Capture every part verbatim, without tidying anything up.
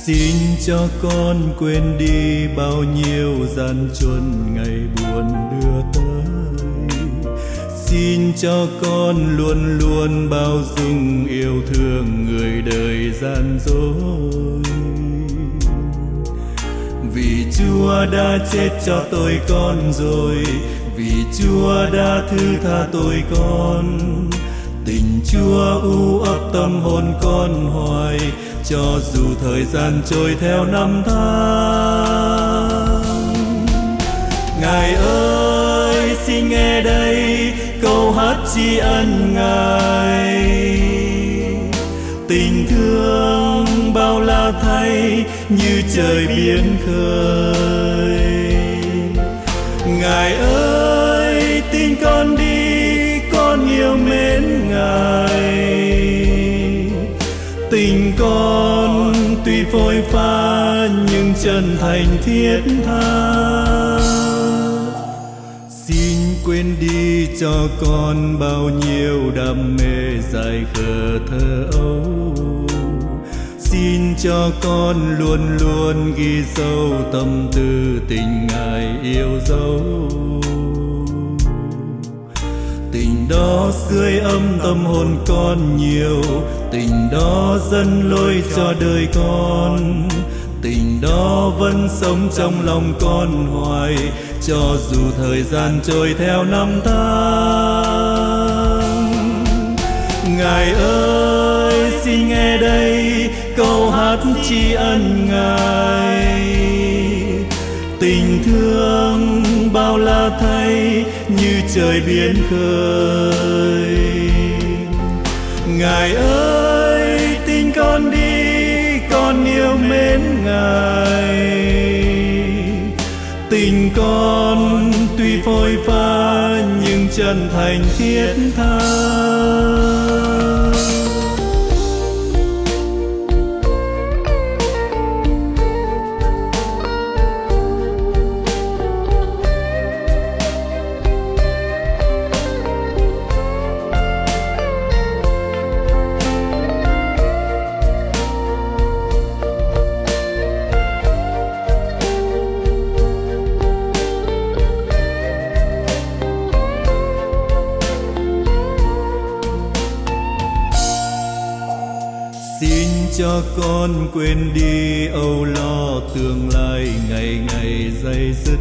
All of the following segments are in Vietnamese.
Xin cho con quên đi bao nhiêu gian truân ngày buồn đưa tới. Xin cho con luôn luôn bao dung yêu thương người đời gian dối. Vì Chúa đã chết cho tôi con rồi, vì Chúa đã thứ tha tôi con. Tình Chúa u ấp tâm hồn con hoài, cho dù thời gian trôi theo năm tháng. Ngài ơi xin nghe đây câu hát tri ân Ngài. Tình thương bao la thay như trời biển khơi. Ngài ơi tin con đi, con yêu mến Ngài. Tình con tuy phôi pha nhưng chân thành thiết tha. Xin quên đi cho con bao nhiêu đam mê dài khờ thơ ấu. Xin cho con luôn luôn ghi sâu tâm tư tình Ngài yêu dấu. Tình đó sưởi ấm tâm hồn con nhiều, tình đó dẫn lối cho đời con. Tình đó vẫn sống trong lòng con hoài, cho dù thời gian trôi theo năm tháng. Ngài ơi xin nghe đây câu hát tri ân Ngài. Tình thương bao la thay như trời biển khơi. Ngài ơi tin con đi, con yêu mến Ngài. Tình con tuy phôi pha nhưng chân thành thiết tha. Xin cho con quên đi âu lo tương lai ngày ngày dây dứt.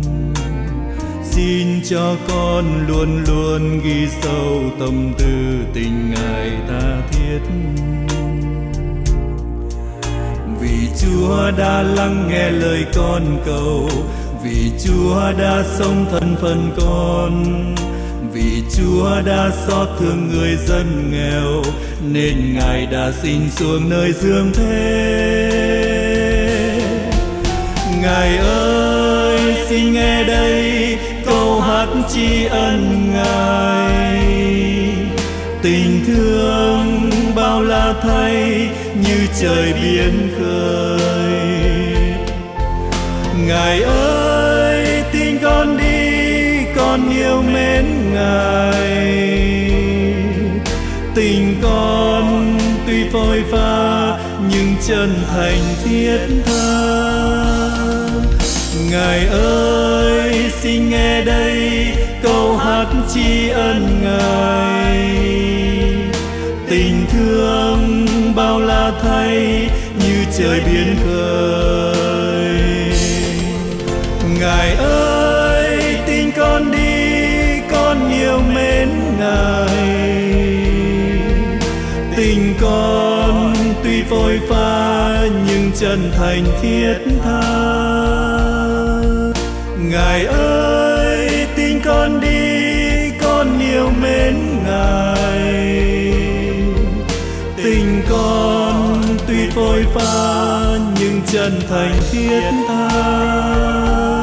Xin cho con luôn luôn ghi sâu tâm tư tình Ngài tha thiết. Vì Chúa đã lắng nghe lời con cầu, vì Chúa đã sống thân phận con. Vì Chúa đã xót thương người dân nghèo, nên Ngài đã sinh xuống nơi dương thế. Ngài ơi xin nghe đây câu hát tri ân Ngài. Tình thương bao la thay như trời biển khơi. Ngài ơi tin con đi, con yêu mến Ngài. Tình con tuy phôi pha nhưng chân thành thiết tha. Ngài ơi xin nghe đây câu hát tri ân Ngài. Tình thương bao la thay như trời biển khơi. Ngài ơi tin con đi, con yêu mến Ngài. Tình con tuy phôi pha nhưng chân thành thiết tha. Ngài ơi tin con đi, con yêu mến Ngài. Tình con tuy phôi pha nhưng chân thành thiết tha.